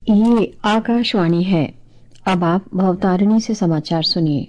ये आकाशवाणी है। अब आप भवतारिणी से समाचार सुनिए।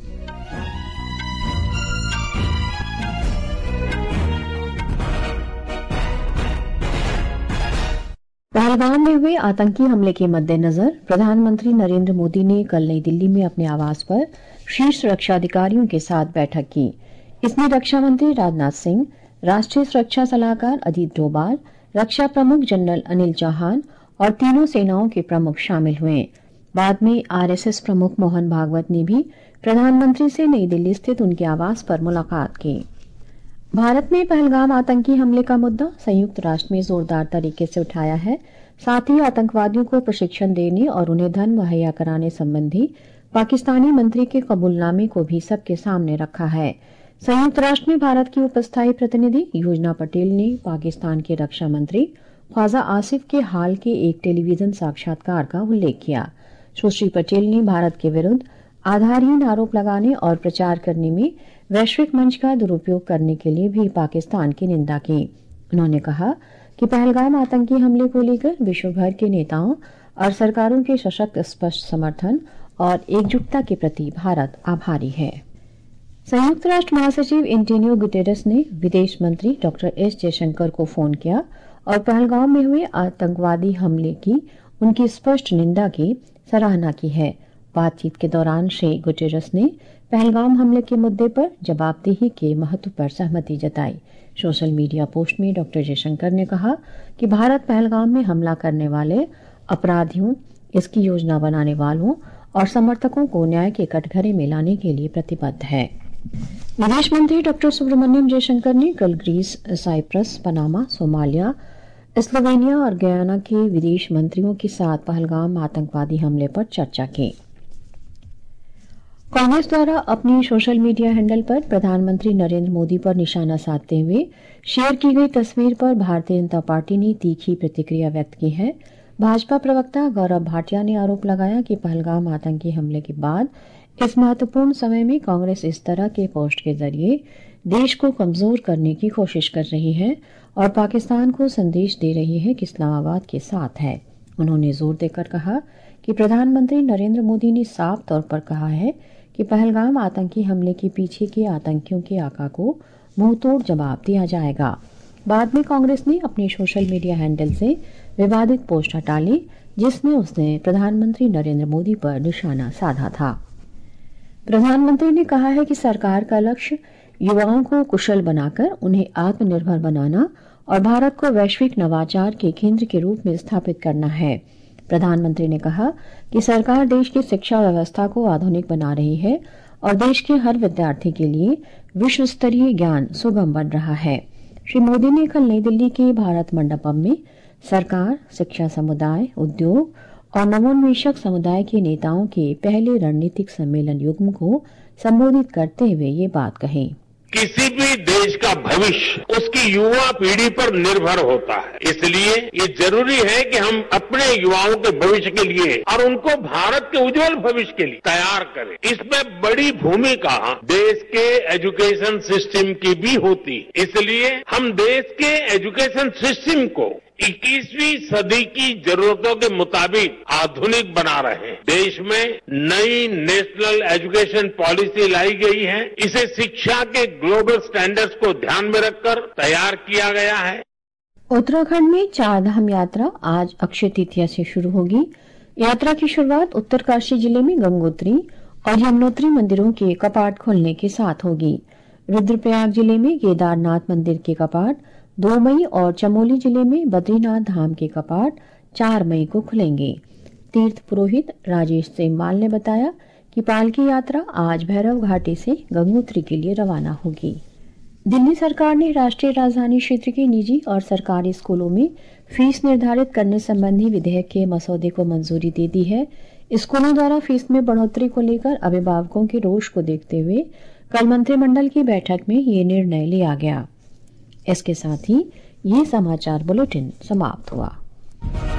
पहलगाम में हुए आतंकी हमले के मद्देनजर प्रधानमंत्री नरेंद्र मोदी ने कल नई दिल्ली में अपने आवास पर शीर्ष रक्षा अधिकारियों के साथ बैठक की। इसमें रक्षा मंत्री राजनाथ सिंह, राष्ट्रीय सुरक्षा सलाहकार अजीत डोभाल, रक्षा प्रमुख जनरल अनिल चौहान और तीनों सेनाओं के प्रमुख शामिल हुए। बाद में आरएसएस प्रमुख मोहन भागवत ने भी प्रधानमंत्री से नई दिल्ली स्थित उनके आवास पर मुलाकात की। भारत में पहलगाम आतंकी हमले का मुद्दा संयुक्त राष्ट्र में जोरदार तरीके से उठाया है। साथ ही आतंकवादियों को प्रशिक्षण देने और उन्हें धन मुहैया कराने संबंधी पाकिस्तानी मंत्री के कबूलनामे को भी सबके सामने रखा है। संयुक्त राष्ट्र में भारत की उपस्थायी प्रतिनिधि योजना पटेल ने पाकिस्तान के रक्षा मंत्री ख्वाजा आसिफ के हाल के एक टेलीविजन साक्षात्कार का उल्लेख किया। सुश्री पटेल ने भारत के विरुद्ध आधारहीन आरोप लगाने और प्रचार करने में वैश्विक मंच का दुरुपयोग करने के लिए भी पाकिस्तान की निंदा की। उन्होंने कहा कि पहलगाम आतंकी हमले को लेकर विश्व भर के नेताओं और सरकारों के सशक्त स्पष्ट समर्थन और एकजुटता के प्रति भारत आभारी है। संयुक्त राष्ट्र महासचिव एंटोनियो गुटेरेस ने विदेश मंत्री डॉक्टर एस जयशंकर को फोन किया और पहलगाम में हुए आतंकवादी हमले की उनकी स्पष्ट निंदा की सराहना की है। बातचीत के दौरान श्री गुटेरेस ने पहलगाम हमले के मुद्दे पर जवाबदेही के महत्व पर सहमति जताई। सोशल मीडिया पोस्ट में डॉक्टर जयशंकर ने कहा कि भारत पहलगाम में हमला करने वाले अपराधियों, इसकी योजना बनाने वालों और समर्थकों को न्याय के कटघरे में लाने के लिए प्रतिबद्ध है। विदेश मंत्री डॉक्टर सुब्रमण्यम जयशंकर ने कल Greece, Cyprus, Panama, Somalia, Slovenia और गयाना के विदेश मंत्रियों के साथ पहलगाम आतंकवादी हमले पर चर्चा की। कांग्रेस द्वारा अपनी सोशल मीडिया हैंडल पर प्रधानमंत्री नरेंद्र मोदी पर निशाना साधते हुए शेयर की गई तस्वीर पर भारतीय जनता पार्टी ने तीखी प्रतिक्रिया व्यक्त की है। भाजपा प्रवक्ता गौरव भाटिया ने आरोप लगाया कि पहलगाम आतंकी हमले के बाद इस महत्वपूर्ण समय में कांग्रेस इस तरह के पोस्ट के जरिए देश को कमजोर करने की कोशिश कर रही है और पाकिस्तान को संदेश दे रही है कि इस्लामाबाद के साथ है। उन्होंने जोर देकर कहा कि प्रधानमंत्री नरेंद्र मोदी ने साफ तौर पर कहा है कि पहलगाम आतंकी हमले के पीछे के आतंकियों के आका को मुंहतोड़ जवाब दिया जाएगा। बाद में कांग्रेस ने अपनी सोशल मीडिया हैंडल से विवादित पोस्ट हटा ली, जिसमें उसने प्रधानमंत्री नरेंद्र मोदी पर निशाना साधा था। प्रधानमंत्री ने कहा है कि सरकार का लक्ष्य युवाओं को कुशल बनाकर उन्हें आत्मनिर्भर बनाना और भारत को वैश्विक नवाचार के केंद्र के रूप में स्थापित करना है। प्रधानमंत्री ने कहा कि सरकार देश की शिक्षा व्यवस्था को आधुनिक बना रही है और देश के हर विद्यार्थी के लिए विश्व स्तरीय ज्ञान सुगम बन रहा है। श्री मोदी ने कल नई दिल्ली के भारत मंडपम में सरकार, शिक्षा समुदाय, उद्योग और नवोन्मेषक समुदाय के नेताओं के पहले रणनीतिक सम्मेलन युग्म को संबोधित करते हुए ये बात कही। किसी भी देश का भविष्य उसकी युवा पीढ़ी पर निर्भर होता है। इसलिए ये जरूरी है कि हम अपने युवाओं के भविष्य के लिए और उनको भारत के उज्जवल भविष्य के लिए तैयार करें। इसमें बड़ी भूमिका देश के एजुकेशन सिस्टम की भी होती है। इसलिए हम देश के एजुकेशन सिस्टम को 21वीं सदी की जरूरतों के मुताबिक आधुनिक बना रहे हैं। देश में नई नेशनल एजुकेशन पॉलिसी लाई गई है। इसे शिक्षा के ग्लोबल स्टैंडर्ड्स को ध्यान में रखकर तैयार किया गया है। उत्तराखंड में चारधाम यात्रा आज अक्षय तृतीया से शुरू होगी। यात्रा की शुरुआत उत्तरकाशी जिले में गंगोत्री और यमुनोत्री मंदिरों के कपाट खोलने के साथ होगी। रुद्रप्रयाग जिले में केदारनाथ मंदिर के कपाट 2 मई और चमोली जिले में बद्रीनाथ धाम के कपाट 4 मई को खुलेंगे। तीर्थ पुरोहित राजेश सेमवाल ने बताया कि पालकी यात्रा आज भैरव घाटी से गंगोत्री के लिए रवाना होगी। दिल्ली सरकार ने राष्ट्रीय राजधानी क्षेत्र के निजी और सरकारी स्कूलों में फीस निर्धारित करने संबंधी विधेयक के मसौदे को मंजूरी दे दी है। स्कूलों द्वारा फीस में बढ़ोतरी को लेकर अभिभावकों के रोष को देखते हुए कल मंत्रिमंडल की बैठक में ये निर्णय लिया गया। इसके साथ ही ये समाचार बुलेटिन समाप्त हुआ।